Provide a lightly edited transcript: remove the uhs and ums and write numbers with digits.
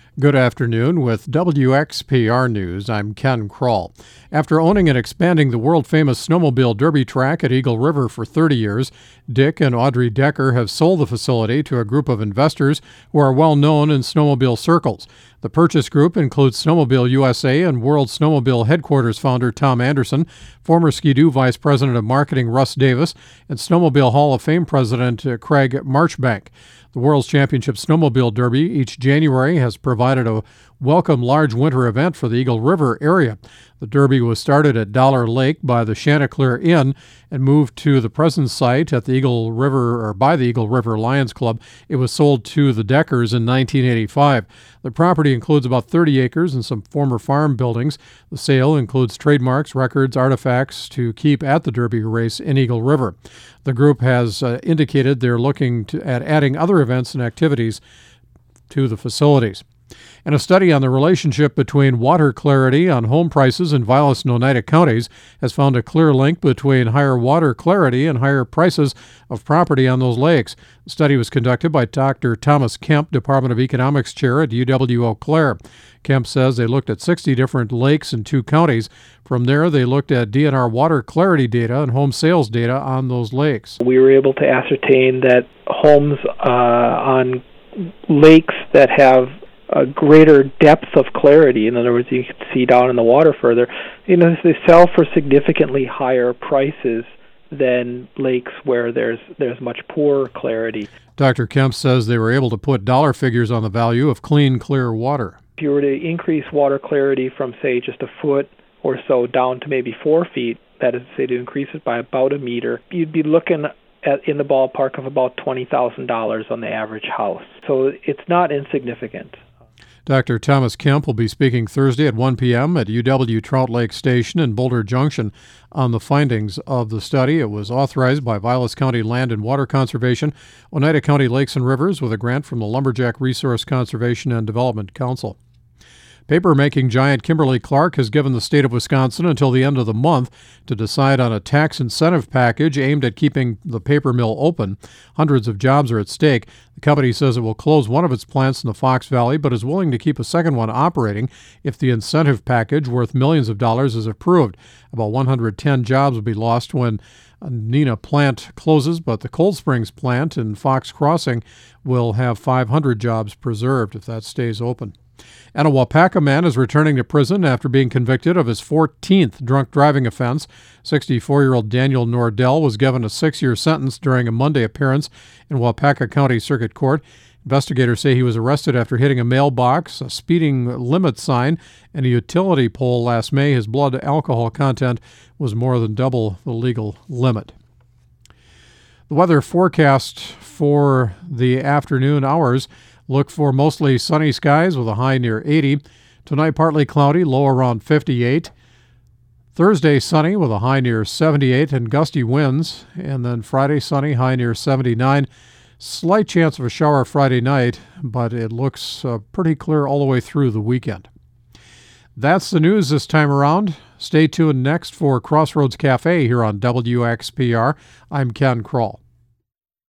Good afternoon. With WXPR News, I'm Ken Kroll. After owning and expanding the world-famous snowmobile derby track at Eagle River for 30 years, Dick and Audrey Decker have sold the facility to a group of investors who are well known in snowmobile circles. The purchase group includes Snowmobile USA and World Snowmobile Headquarters founder Tom Anderson, former Ski-Doo Vice President of Marketing Russ Davis, and Snowmobile Hall of Fame President Craig Marchbank. The World's Championship Snowmobile Derby each January has provided a welcome large winter event for the Eagle River area. The Derby was started at Dollar Lake by the Chanticleer Inn and moved to the present site at the Eagle River or by the Eagle River Lions Club. It was sold to the Deckers in 1985. The property includes about 30 acres and some former farm buildings. The sale includes trademarks, records, artifacts to keep at the Derby race in Eagle River. The group has indicated they're looking at adding other events and activities to the facilities. And a study on the relationship between water clarity on home prices in Vilas and Oneida counties has found a clear link between higher water clarity and higher prices of property on those lakes. The study was conducted by Dr. Thomas Kemp, Department of Economics Chair at UW Eau Claire. Kemp says they looked at 60 different lakes in 2 counties. From there, they looked at DNR water clarity data and home sales data on those lakes. We were able to ascertain that homes on lakes that have a greater depth of clarity, in other words, you can see down in the water further, they sell for significantly higher prices than lakes where there's much poorer clarity. Dr. Kemp says they were able to put dollar figures on the value of clean, clear water. If you were to increase water clarity from, say, just a foot or so down to maybe 4 feet, that is to say to increase it by about a meter, you'd be looking in the ballpark of about $20,000 on the average house. So it's not insignificant. Dr. Thomas Kemp will be speaking Thursday at 1 p.m. at UW Trout Lake Station in Boulder Junction on the findings of the study. It was authorized by Vilas County Land and Water Conservation, Oneida County Lakes and Rivers, with a grant from the Lumberjack Resource Conservation and Development Council. Paper-making giant Kimberly-Clark has given the state of Wisconsin until the end of the month to decide on a tax incentive package aimed at keeping the paper mill open. Hundreds of jobs are at stake. The company says it will close one of its plants in the Fox Valley, but is willing to keep a second one operating if the incentive package worth millions of dollars is approved. About 110 jobs will be lost when Neenah plant closes, but the Cold Springs plant in Fox Crossing will have 500 jobs preserved if that stays open. And a Waupaca man is returning to prison after being convicted of his 14th drunk driving offense. 64-year-old Daniel Nordell was given a 6-year sentence during a Monday appearance in Waupaca County Circuit Court. Investigators say he was arrested after hitting a mailbox, a speeding limit sign, and a utility pole last May. His blood alcohol content was more than double the legal limit. The weather forecast for the afternoon hours: look for mostly sunny skies with a high near 80. Tonight, partly cloudy, low around 58. Thursday, sunny with a high near 78 and gusty winds. And then Friday, sunny, high near 79. Slight chance of a shower Friday night, but it looks pretty clear all the way through the weekend. That's the news this time around. Stay tuned next for Crossroads Cafe here on WXPR. I'm Ken Kroll.